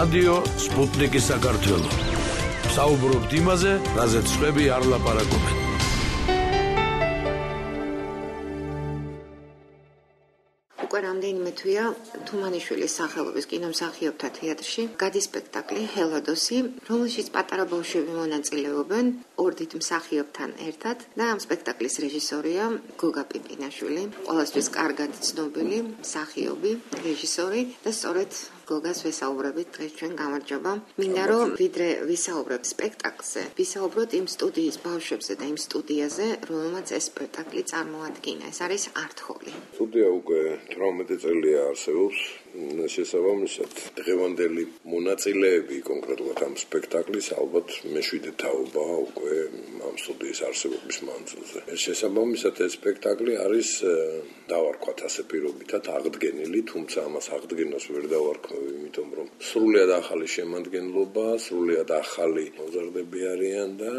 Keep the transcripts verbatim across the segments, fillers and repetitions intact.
რადიო სპუტნიკი საქართველო. საუბრობთ იმაზე, რაზეც სხვები არ ლაპარაკობენ. უკვე რამდენიმე თვეა თუმანიშვილის სახელობის კინომსახიობთა თეატრში გადის სპექტაკლი ჰელადოსი, რომელშიც პატარა ბავშვები მონაწილეობენ ორ დიდ მსახიობთან ერთად და ამ სპექტაკლის რეჟისორია გოგა პიპინაშვილი, ყველასთვის კარგად ცნობილი მსახიობი, რეჟისორი და სწორედ გოგას ვესაუბრებით დღეს ჩვენ გამარჯობა. მინდა რომ ვიდრე ვისაუბრებ სპექტაკლზე, ვისაუბროთ იმ სტუდიის ბავშვებზე და იმ სტუდიაზე, რომელმაც ეს სპექტაკლი წარმოადგინა. ეს არის არტ-ჰოლი. სტუდია უკვე თვრამეტი წელია არსებობს. შესაბამისად, დღევანდელი მონაწილეები კონკრეტულად ამ სპექტაკლის ალბათ მეშვიდე თაობა უკვე ამ სტუდიის არსებობის მანძილზე. შესაბამისად, ეს სპექტაკლი არის დავარქვათ ასე პირობითად აღდგენილი, თუმცა ამას აღდგენას ვერ დავარქვი, იმიტომ რომ სრულიად ახალი შემადგენლობა, სრულიად ახალი მოზარდები არიან და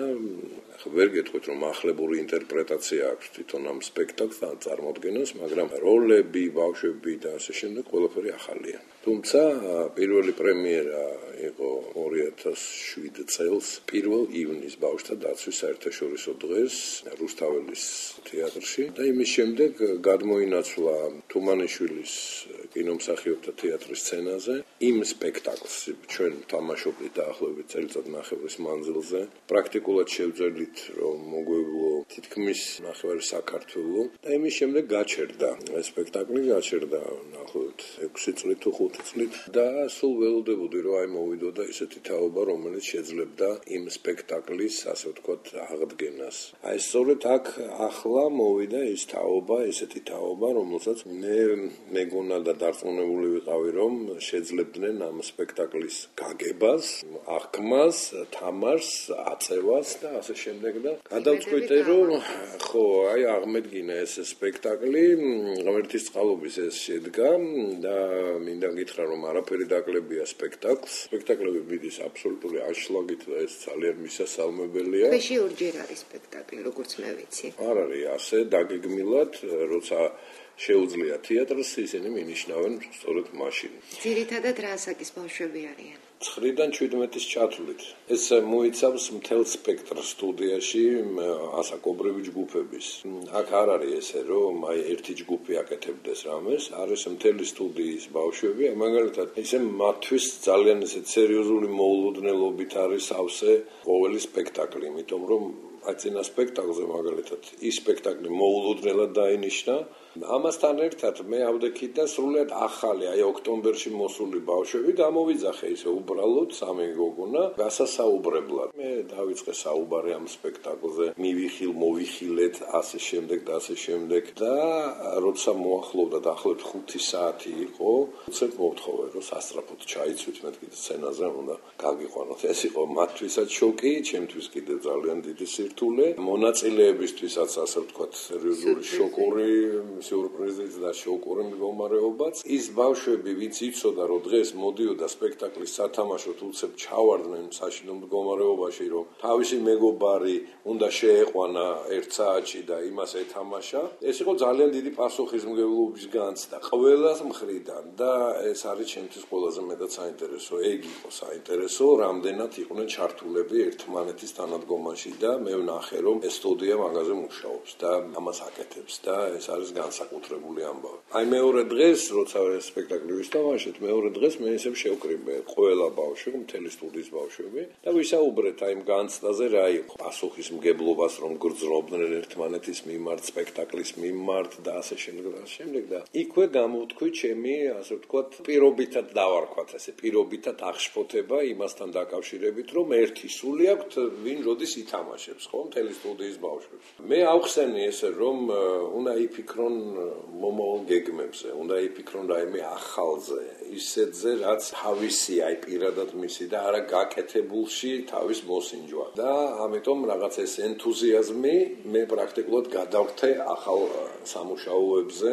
ვერ გეტყვით რომ ახლებური ინტერპრეტაცია აქვს თვითონ ამ სპექტაკლს და წარმოდგენას, მაგრამ როლები, ბავშვები და ასე შემდეგ ყველაფერი ახალია. თუმცა პირველი პრემიერა იყო ორი ათას შვიდ წელს, პირველ ივნის ბავშვთა დაცვის საერთაშორისო დღეს რუსთაველის თეატრში და იმის შემდეგ გადმოინაცვლა თუმანიშვილის კინომსახიობთა თეატრის სცენაზე იმ სპექტაკლს ჩვენ თამაშობდით დაახლოებით წელიწადნახევრის მანძილზე. პრაქტიკულად შევძელით რომ მოგვევლო თითქმის ნახევარი საქართველო და იმის შემდეგ გაჩერდა ეს სპექტაკლი, გაჩერდა ნახოთ ექვსი წლით თუ ხუთი წლით და სულ ველოდებოდი რომ აი მოვიდოდა ისეთი თაობა, რომელიც შეძლებდა იმ სპექტაკლის, ასე ვთქვათ, აღდგენას. აი სწორედ აქ ახლა მოვიდა ის თაობა, ესეთი თაობა, რომელსაც მე მეგონა და დარწმუნებული ვიყავი, რომ შეძლებდნენ ამ სპექტაკლის გაგებას, აღქმას, თამაშს, აწევას და ასე შემდეგ და გადავწყვიტე რომ ხო, აი აღმედგინა ეს სპექტაკლი, ღმერთის წყალობის ეს შედგა და მინდა გითხრა რომ არაფერი დაკლებია სპექტაკლს. სპექტაკლები მიდის აბსოლუტური აშლაგით და ეს ძალიან მისასალმებელია. ქვეში ორჯერ არის სპექტაკლი, როგორც მე ვიცი. არ არის ასე დაგეგმილად, როცა შეუძლია თეატრს, ისინი მინიშნავენ სწორედ მაშინ. ძირითადად რა ასაკის ბავშვები არიან? ცხრიდან შვიდმეტის ჩათვლით. ეს მოიცავს მთელ სპექტრს სტუდიაში ასაკობრივი ჯგუფების. აქ არ არის ესე, რომ აი ერთი ჯგუფი აკეთებდეს რამეს, არის მთელი სტუდიის ბავშვები, მაგალითად, ისე მათთვის ძალიან ესე სერიოზული მოულოდნელობით არის ავსე ყოველი სპექტაკლი, იმიტომ რომ აი წინა სპექტაკლზე მაგალითად ის სპექტაკლი მოულოდნელად დაინიშნა. ამასთან ერთად მე ავდექით და სრულიად ახალი, აი ოქტომბერში მოსული ბავშვები გამოვიძახე ისე უბრალოდ სამი გოგონა გასასაუბრებლად. მე დავიწყე საუბარი ამ სპექტაკლზე, მივიხილ, მოვიხილეთ, ასე შემდეგ და ასე შემდეგ და როცა მოახლოვდა დაახლოებით ხუთი საათი იყო, უცებ მოვთხოვე, რომ სასწრაფოდ ჩაიცვით, მე კიდე სცენაზე უნდა გაგიყვანოთ. ეს იყო მათთვისაც შოკი, ჩემთვის კიდე ძალიან დიდი სირთულე, მონაწილეებისთვისაც ასე ვთქვათ, სერიოზული შოკური სიურპრიზით და შოკური მდგომარეობაც. ის ბავშვები, ვინც იცოდა, რომ დღეს მოდიოდა სპექტაკლის სათამაშოდ, უცებ ჩავარდნენ საშინო მდგომარეობაში, რომ თავისი მეგობარი უნდა შეეყვანა ერთ საათში და იმას ეთამაშა. ეს იყო ძალიან დიდი პასუხისმგებლობის განცდა ყველას მხრიდან და ეს არის ჩემთვის ყველაზე მეტად საინტერესო. ეგ იყო საინტერესო, რამდენად იყვნენ ჩართულები ერთმანეთის თანადგომაში და მე ვნახე, რომ ეს სტუდია მაგაზე მუშაობს და ამას აკეთებს და ეს არის განსაკუთრებული ამბავი. აი მეორე დღეს, როცა ეს სპექტაკლი ვისთამაშეთ, მეორე დღეს მე ისევ შევკრიბე ყველა ბავშვი, მთელი სტუდიის ბავშვები და ვისაუბრეთ აი იმ განცდაზე რა იყო. პასუხისმგებლობას რომ გრძნობდნენ ერთმანეთის მიმართ, სპექტაკლის მიმართ და ასე შემდეგ და ასე შემდეგ და იქვე გამოვთქვი ჩემი, ასე ვთქვათ, პირობითად დავარქვათ ესე, პირობითად აღშფოთება იმასთან დაკავშირებით, რომ ერთი სული აქვთ, ვინ როდის ითამაშებს, ხო, მთელი სტუდიის ბავშვებს. მე ავხსენი ესე, რომ უნდა იფიქრონ მომავალ გეგმებზე, უნდა იფიქრონ რაიმე ახალზე, ისეთზე, რაც თავისი აი პირადად მისი და არა გაკეთებულში თავის მოსინჯვა. და ამიტომ რაღაც ეს ენთუზიაზმი მე პრაქტიკულად გადავრთე ახალ სამუშაოებზე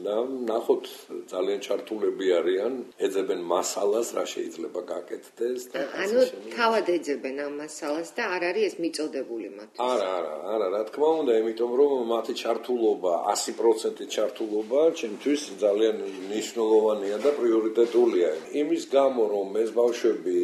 და ნახოთ ძალიან ჩართულები არიან, ეძებენ მასალას, რა შეიძლება გაკეთდეს და ანუ თავად ეძებენ ამ მასალას და არ არის ეს მიწოდებული მათთვის. არა, არა, არა, რა თქმა უნდა, იმიტომ რომ მათი ჩართულობა, ათი პროცენტი ჩართულობა ჩემთვის ძალიან მნიშვნელოვანია და პრიორიტეტულია. იმის გამო რომ ეს ბავშვები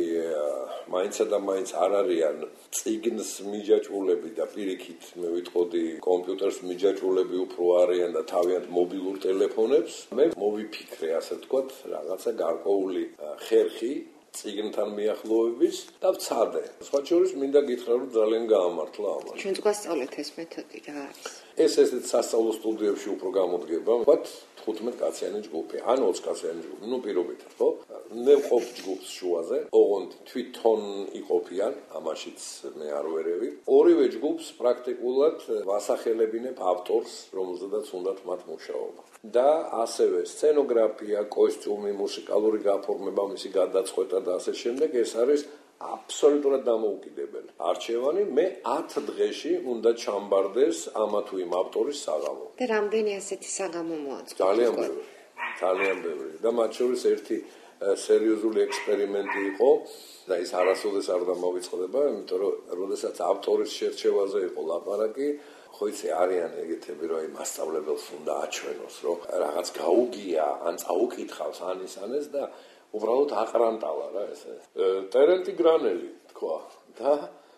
მაინცა და მაინც არ არიან წიგნს მიჯაჭვულები და პირიქით მე ვიტყოდი კომპიუტერს მიჯაჭვულები უფრო არიან და თავიანთ მობილურ ტელეფონებს, მე მოვიფიქრე ასე ვთქვათ, რაღაცა გარკვეული ხერხი წიგნთან მიახლოების და ვცადე. სხვა შორის მინდა გითხრა რომ ძალიან გაამართლა ამას. ჩვენ გვასწავლეთ ეს მეთოდი რა არის? ეს ესეთ სასწავლო სტუდიებში უფრო გამოდგება, ვთქვათ თხუთმეტ კაციანი ჯგუფი, ან ოცი კაციანი ჯგუფი, ნუ პირობითად, ხო? მე ვყოფ ჯგუფს შუაზე, ოღონდ თვითონ იყოფიან, ამაშიც მე არ ვერევი. ორივე ჯგუფს პრაქტიკულად ვასახელებინებ ავტორს, რომელზედაც უნდათ მათ მუშაობა. და ასევე სცენოგრაფია, კოსტიუმი, მუსიკალური გაფორმება, მისი გადაწყვეტა და ასე შემდეგ, ეს არის აბსოლუტურად დამოუკიდებელი არჩევანი. მე ათი დღეში უნდა ჩამბარდეს ამა თუ იმ ავტორის საღამო. და რამდენი ასეთი საღამო მოაწყობთ? ძალიან ბევრი, ძალიან ბევრი. და მათ შორის ერთი სერიოზული ექსპერიმენტი იყო და ის არასოდეს არ დამოვიწყდება, იმიტომ რომ როდესაც ავტორის შერჩევაზე იყო ლაპარაკი, ხო იცი არიან ეგეთები, რომ აი მასწავლებელს უნდა აჩვენოს, რომ რაღაც გაუგია, ან წაუკითხავს ან ის ან ეს და უბრალოდ აყრანტალა რა ესე. ტერენტი გრანელი თქვა და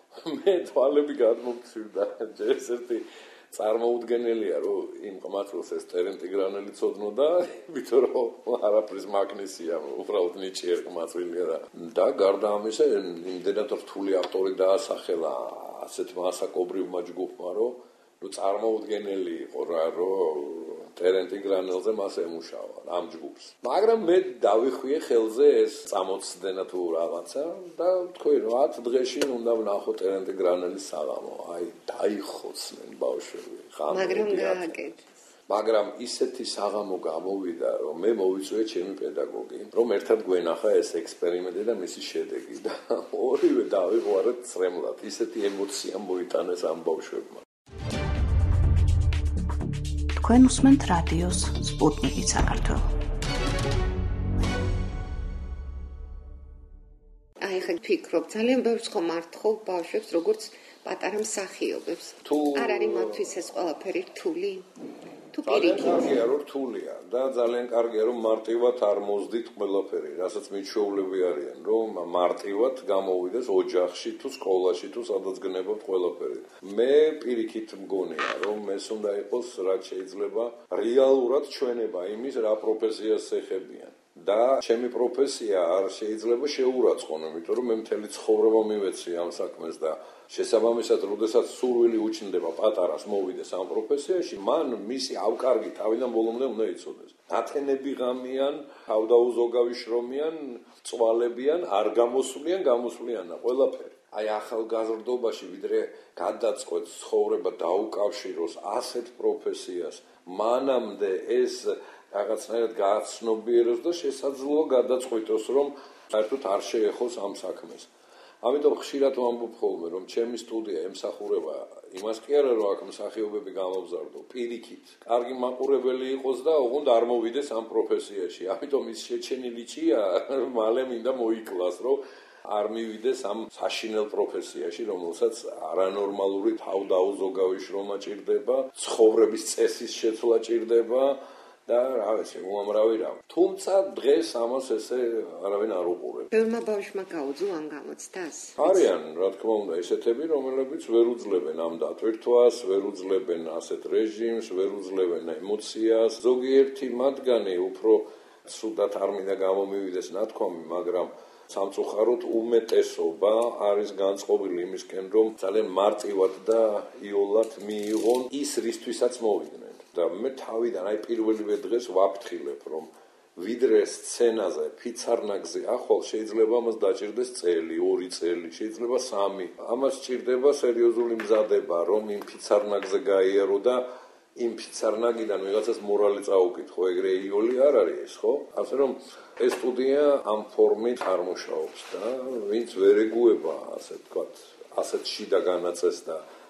მე თვალები გადმოგცივდა. ერთ-ერთი წარმოუდგენელია რომ იმ ყმაწვილს ეს ტერენტი გრანელი ცოდნოდა, იმიტომ რომ არაფრის მაგნესია, უბრალოდ ნიჭიერ ყმაწვილია და და გარდა ამისა იმდენად რთული ავტორი დაასახელა ასეთ მასაკობრივმა ჯგუფმა, რომ ნუ წარმოუდგენელი იყო რა, რომ ტერენტი გრანელზე მას ემუშავა ამ ჯგუფს. მაგრამ მე დავიხვიე ხელზე ეს წამოწდენა თუ რაღაცა და თქვი რომ ათი დღეში უნდა ვნახო ტერენტი გრანელის საღამო. აი დაიხოცნენ ბავშვები. მაგრამ გააკეთეს. მაგრამ ისეთი საღამო გამოვიდა, რომ მე მოვიწვიე ჩემი პედაგოგი, რომ ერთად გვენახა ეს ექსპერიმენტი და მისი შედეგი და ორივე დავიღვარეთ წრემლად. ისეთი ემოცია მოიტანეს ამ ბავშვებმა. თქვენ უსმენთ რადიოს სპუტნიკი საქართველო. აი ხა ფიქრობ, ძალიან ბევრს ხომ მართხოვ ბავშვებს, როგორც პატარა მსახიობებს. არ არის მათთვის ეს ყველაფერი რთული? თუ პირიქით. ძალიან კარგია რომ რთულია და ძალიან კარგია რომ მარტივად არ მოздით ყველაფერი, რასაც მიჩვეულები არიან, რომ მარტივად გამოვიდეს ოჯახში თუ სკოლაში თუ სადაც გნებობთ ყველაფერი. მე პირიქით მგონია რომ ეს უნდა იყოს რაც შეიძლება რეალურად ჩვენება იმის რა პროფესიას ეხებიან. და ჩემი პროფესია არ შეიძლება შეურაცხონ, იმიტომ რომ მე მთელი ცხოვრება მივეცი ამ საქმეს და შესაბამისად, როდესაც სურვილი უჩნდება პატარას მოვიდეს ამ პროფესიაში, მან მისი ავკარგი თავიდან ბოლომდე უნდა იცოდეს. ათენები ღამიან, თავდაუზოგავი შრომიან, წვალებიან, არ გამოსვლიან, გამოსვლიან და ყველაფერი. აი ახალგაზრდობაში ვიდრე გადაწყვეტ ცხოვრება დაუკავშიროს ასეთ პროფესიას, მანამდე ეს რაღაცნაირად გააცნობიეროს და შესაძლოა გადაწყვიტოს, რომ საერთოდ არ შეეხოს ამ საქმეს. ამიტომ ხშირად ვამბობ ხოლმე, რომ ჩემი სტუდია ემსახურება იმას კი არა, რომ აქ მსახიობები გამოგზარდო, პირიქით. კარგი მაყურებელი იყოს და ოღონდ არ მოვიდეს ამ პროფესიაში. ამიტომ ის შეჩენილი ჭია, მალე მინდა მოიკლას, რომ არ მივიდეს ამ საშინელ პროფესიაში, რომელსაც არანორმალური თავდაუზოგავი შრომა ჭირდება, ცხოვრების წესის შეცვლა ჭირდება. და რა ვიცი, უამრავი რა. თუმცა დღეს ამას ესე არავინ არ უყურებს. ბევრმა ბავშვმა გაუძლო ამ გამოცდას. არიან, რა თქმა უნდა, ესეთები, რომელებიც ვერ უძლებენ ამ დატვირთვას, ვერ უძლებენ ასეთ რეჟიმს, ვერ უძლებენ ემოციას. ზოგიერთი მათგანი უფრო ცუდად არ მინდა გამომივიდეს ნათქვამი, მაგრამ სამწუხაროდ უმეტესობა არის განწყობილი იმისკენ, რომ ძალიან მარტივად და იოლად მიიღონ ის რისთვისაც მოვიდნენ. და მე თავიდან აი პირველივე დღეს ვაფრთხილებ, რომ ვიდრე სცენაზე, ფიცარნაგზე ახვალ შეიძლება ამას დაჭირდეს წელი, ორი წელი, შეიძლება სამი. ამას ჭირდება სერიოზული მზადება, რომ იმ ფიცარნაგზე გაიარო და იმ ფიცარნაგიდან ვიღაცას მორალი წაუკითხო, ეგრე იოლი არ არის ეს, ხო? ასე რომ ეს სტუდია ამ ფორმით არ მუშაობს და ვინც ვერ ეგუება, ასე ვთქვათ, ასეთ შიდა განაწეს და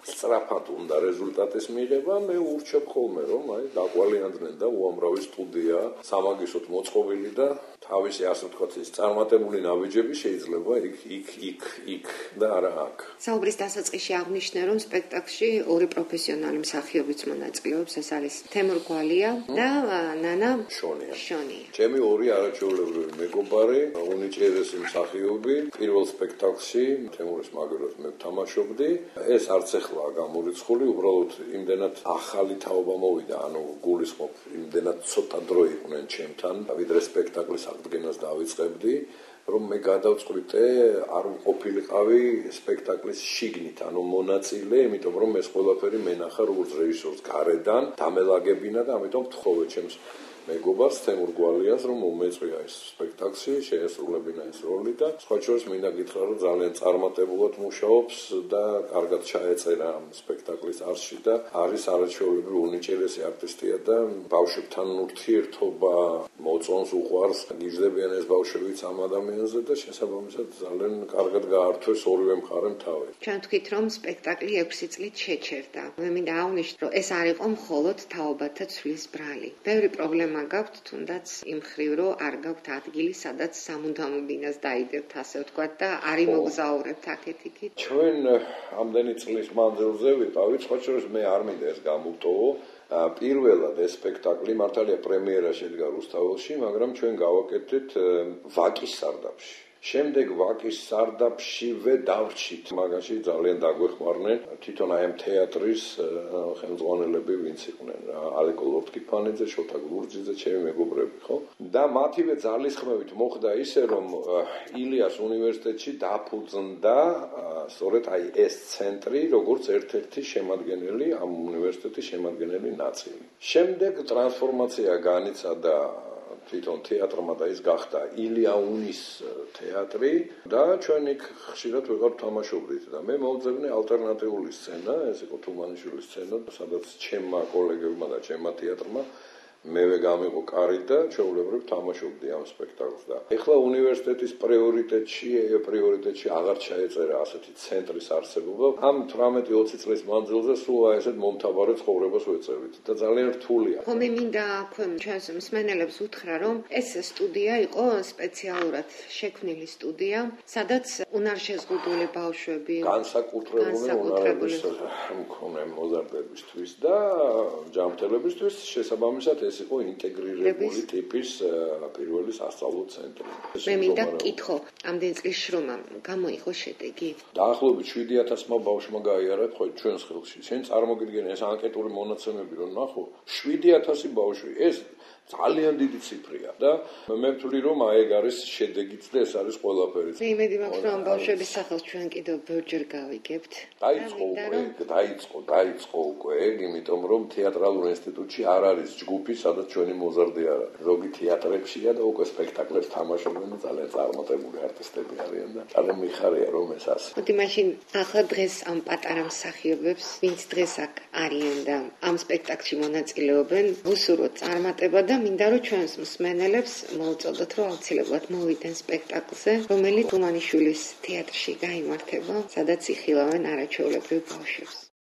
სწრაფად უნდა რეზულტატის მიღება, მე ურჩევ ხოლმე, რომ აი დაკვალიანდნენ და უამრავი სტუდია, სამაგისოდ მოწყობილი და თავისი ასე ვთქვათ, ის წარმატებული ნაბიჯები შეიძლება იქ, იქ, იქ, იქ და არა აქ. საუბრის დასაწყისში აღნიშნე, რომ სპექტაკლში ორი პროფესიონალი მსახიობიც მონაწილეობს, ეს არის თემურ გვალია და ნანა შონია. შონია. ჩემი ორი არაჩვეულებრივი მეგობარი, უნიჭიერესი მსახიობი, პირველ სპექტაკლში თემურის მაგერად მე ვთამაშობდი. ეს არც ეხლა გამორიცხული, უბრალოდ იმდენად ახალი თაობა მოვიდა, ანუ გულისხმობ, იმდენად ცოტა დრო იყვნენ ჩემთან, ვიდრე სპექტაკლის აღდგენას დავიწყებდი, რომ მე გადავწყვიტე არ ვყოფილიყავი სპექტაკლის შიგნით, ანუ მონაწილე, იმიტომ რომ ეს ყველაფერი მენახა როგორც რეჟისორს გარედან, დამელაგებინა და ამიტომ ვთხოვე ჩემს მეგობარს თემურ გვალიას, რომ მომეწვია ეს სპექტაკლში, შეესრულებინა ეს როლი და სხვა შორის მინდა გითხრა, რომ ძალიან წარმატებულად მუშაობს და კარგად ჩაეწერა ამ სპექტაკლის არსში და არის არაჩვეულებრივი უნიჭიერესი არტისტია და ბავშვებთან ურთიერთობა მოწონს, უყვარს, გიჟდებიან ეს ბავშვებიც ამ ადამიანზე და შესაბამისად ძალიან კარგად გაართვეს ორივე მხარემ თავი. ჩვენ ვთქვით, რომ სპექტაკლი ექვსი წლით შეჩერდა. მე მინდა აღვნიშნო, რომ ეს არ იყო მხოლოდ თაობათა ცვლის ბრალი. ბევრი პრობლემა მაგაქვთ, თუნდაც იმ მხრივ, რომ არ გაქვთ ადგილი, სადაც სამუდამო ბინას დაიდებთ, ასე ვთქვათ და არ იმოგზაურებთ აქეთ-იქით. ჩვენ ამდენი წლის მანძილზე ვიყავით, სხვა შორის მე არ მინდა ეს გამოვტოვო. პირველად ეს სპექტაკლი მართალია პრემიერა შედგა რუსთაველში, მაგრამ ჩვენ გავაკეთეთ ვაკის სარდაფში. შემდეგ ვაკის სარდაფშივე დავრჩით, მაგაში ძალიან დაგვეხმარნენ თვითონ აი ამ თეატრის ხელმძღვანელები, ვინც იყვნენ, ალეკო ლორთქიფანიძე, შოთა გურჯიძე, ჩემი მეგობრები, ხო? და მათივე ძალისხმევით მოხდა ისე, რომ ილიას უნივერსიტეტში დაფუძნდა სწორედ აი ეს ცენტრი, როგორც ერთ-ერთი შემადგენელი ამ უნივერსიტეტის შემადგენელი ნაწილი. შემდეგ ტრანსფორმაცია განიცადა თვითონ თეატრმა და ის გახდა ილია უნის თეატრი და ჩვენ იქ ხშირად ვიყავ თამაშობდით და მე მოვძებნე ალტერნატიული სცენა, ეს იყო თუმანიშვილის სცენა, სადაც ჩემმა კოლეგებმა და ჩემმა თეატრმა მევე გამიღო კარი და ჩვეულებრივ თამაშობდი ამ სპექტაკლს და ეხლა უნივერსიტეტის პრიორიტეტში, პრიორიტეტში აღარ ჩაეწერა ასეთი ცენტრის არსებობა. ამ თვრამეტი ოცი წლის მანძილზე სულ აი ესეთ მომთაბარე ცხოვრებას ვეწევით და ძალიან რთულია. ხო, მე მინდა აქვე ჩვენს მსმენელებს უთხრა, რომ ეს სტუდია იყო სპეციალურად შექმნილი სტუდია, სადაც უნარშეზღუდული ბავშვები, განსაკუთრებული უნარების მქონე მოზარდებისთვის და ჯანმრთელებისთვის შესაბამისად ეს იყო ინტეგრირებული ტიპის პირველი სასწავლო ცენტრი. მე მინდა გკითხო, ამდენ წლის შრომა გამოიღო შედეგი? დაახლოებით შვიდი ათასმა ბავშვმა გაიარა ხო ჩვენს ხელში. შენ წარმოგიდგენ ეს ანკეტური მონაცემები რომ ნახო, შვიდი ათასი ბავშვი, ეს ძალიან დიდი ციფრია და მე ვთვლი რომ აი ეგ არის შედეგიც და ეს არის ყველაფერი. მე იმედი მაქვს რომ ბავშვების სახელს ჩვენ კიდევ ბევრჯერ გავიგებთ. დაიწყო უკვე, დაიწყო, დაიწყო უკვე ეგ, იმიტომ რომ თეატრალურ ინსტიტუტში არ არის ჯგუფი, სადაც ჩვენი მოზარდი არ არის. ზოგი თეატრებშია და უკვე სპექტაკლებს თამაშობენ და ძალიან წარმატებული არტისტები არიან და ძალიან მიხარია რომ ეს ასე. მოდი მაშინ ახლა დღეს ამ პატარა მსახიობებს, ვინც დღეს აქ არიან და ამ სპექტაკლში მონაწილეობენ, ვუსურვოთ წარმატება და მინდა რომ ჩვენს მსმენელებს მოვუწოდოთ რომ აუცილებლად მოვიდნენ სპექტაკლზე, რომელიც თუმანიშვილის თეატრში გაიმართება, სადაც იხილავენ არაჩვეულებრივ ბავშვებს.